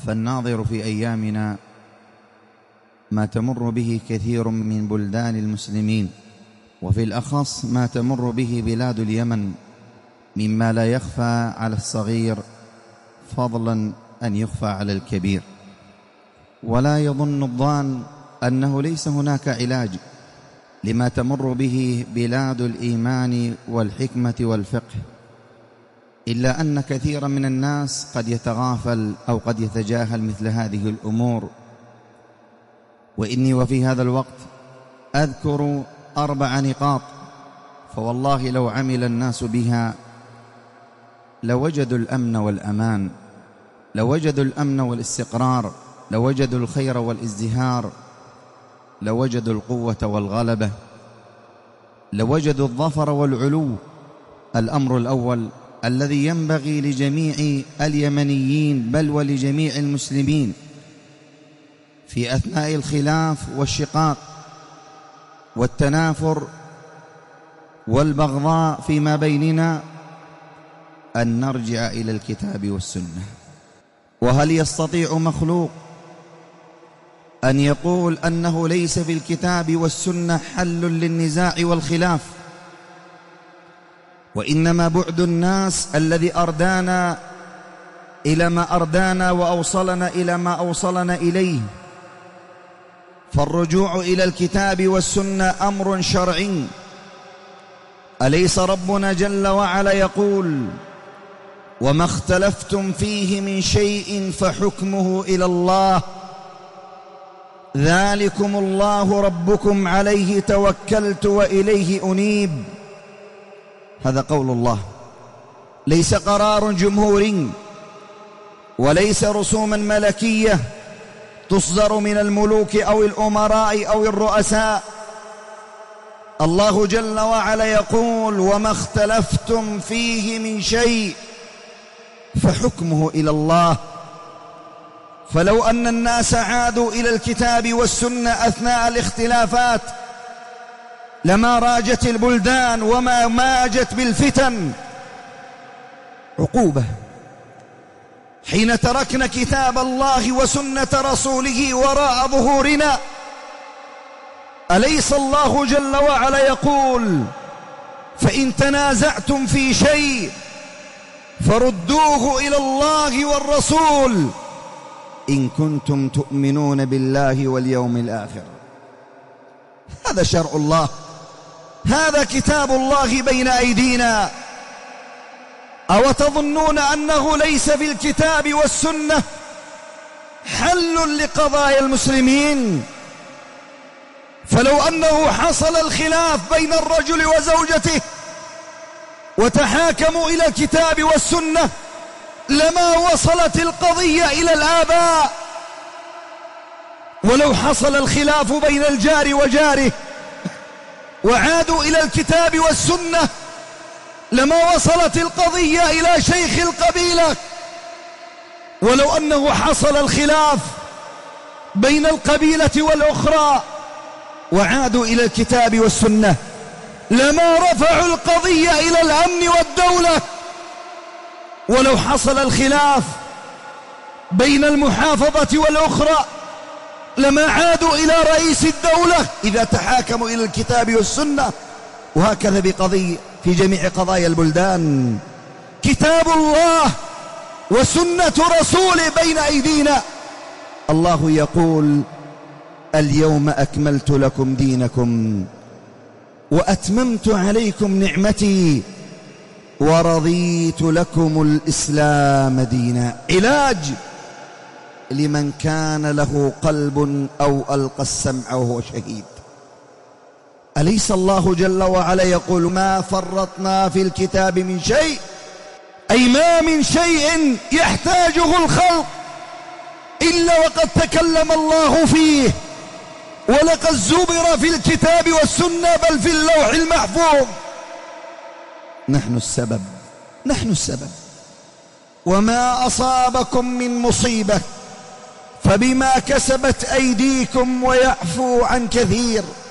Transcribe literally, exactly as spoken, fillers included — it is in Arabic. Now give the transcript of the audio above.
فالناظر في أيامنا ما تمر به كثير من بلدان المسلمين، وفي الأخص ما تمر به بلاد اليمن، مما لا يخفى على الصغير فضلا أن يخفى على الكبير. ولا يظن الظان أنه ليس هناك علاج لما تمر به بلاد الإيمان والحكمة والفقه، إلا أن كثيرا من الناس قد يتغافل أو قد يتجاهل مثل هذه الأمور. وإني وفي هذا الوقت أذكر أربع نقاط، فوالله لو عمل الناس بها لوجدوا الأمن والأمان، لوجدوا الأمن والاستقرار، لوجدوا الخير والازدهار، لوجدوا القوة والغلبة، لوجدوا الظفر والعلو. الأمر الأول الذي ينبغي لجميع اليمنيين بل ولجميع المسلمين في أثناء الخلاف والشقاق والتنافر والبغضاء فيما بيننا أن نرجع إلى الكتاب والسنة. وهل يستطيع مخلوق أن يقول أنه ليس في الكتاب والسنة حل للنزاع والخلاف؟ وإنما بعد الناس الذي أردانا إلى ما أردانا وأوصلنا إلى ما أوصلنا إليه. فالرجوع إلى الكتاب والسنة أمر شرعي. أليس ربنا جل وعلا يقول: وما اختلفتم فيه من شيء فحكمه إلى الله، ذلكم الله ربكم عليه توكلت وإليه أنيب. هذا قول الله، ليس قرار جمهوري وليس رسوما ملكية تصدر من الملوك أو الأمراء أو الرؤساء. الله جل وعلا يقول: وما اختلفتم فيه من شيء فحكمه إلى الله. فلو أن الناس عادوا إلى الكتاب والسنة أثناء الاختلافات لما راجت البلدان وما ماجت بالفتن. عقوبة حين تركنا كتاب الله وسنة رسوله وراء ظهورنا. أليس الله جل وعلا يقول: فإن تنازعتم في شيء فردوه إلى الله والرسول إن كنتم تؤمنون بالله واليوم الآخر. هذا شرع الله، هذا كتاب الله بين أيدينا. أو تظنون أنه ليس في الكتاب والسنة حل لقضايا المسلمين؟ فلو أنه حصل الخلاف بين الرجل وزوجته وتحاكموا إلى الكتاب والسنة لما وصلت القضية إلى الآباء. ولو حصل الخلاف بين الجار وجاره وعادوا إلى الكتاب والسنة لما وصلت القضية إلى شيخ القبيلة. ولو أنه حصل الخلاف بين القبيلة والأخرى وعادوا إلى الكتاب والسنة لما رفعوا القضية إلى الأمن والدولة. ولو حصل الخلاف بين المحافظة والأخرى لما عادوا إلى رئيس الدولة إذا تحاكموا إلى الكتاب والسنة. وهكذا بقضية في جميع قضايا البلدان. كتاب الله وسنة رسوله بين أيدينا. الله يقول: اليوم أكملت لكم دينكم وأتممت عليكم نعمتي ورضيت لكم الإسلام دينا. علاج لمن كان له قلب أو ألقى السمع وهو شهيد. أليس الله جل وعلا يقول: ما فرطنا في الكتاب من شيء، أي ما من شيء يحتاجه الخلق إلا وقد تكلم الله فيه، ولقد زبر في الكتاب والسنة بل في اللوح المحفوظ. نحن السبب، نحن السبب. وما أصابكم من مصيبة فبما كسبت أيديكم ويعفو عن كثير.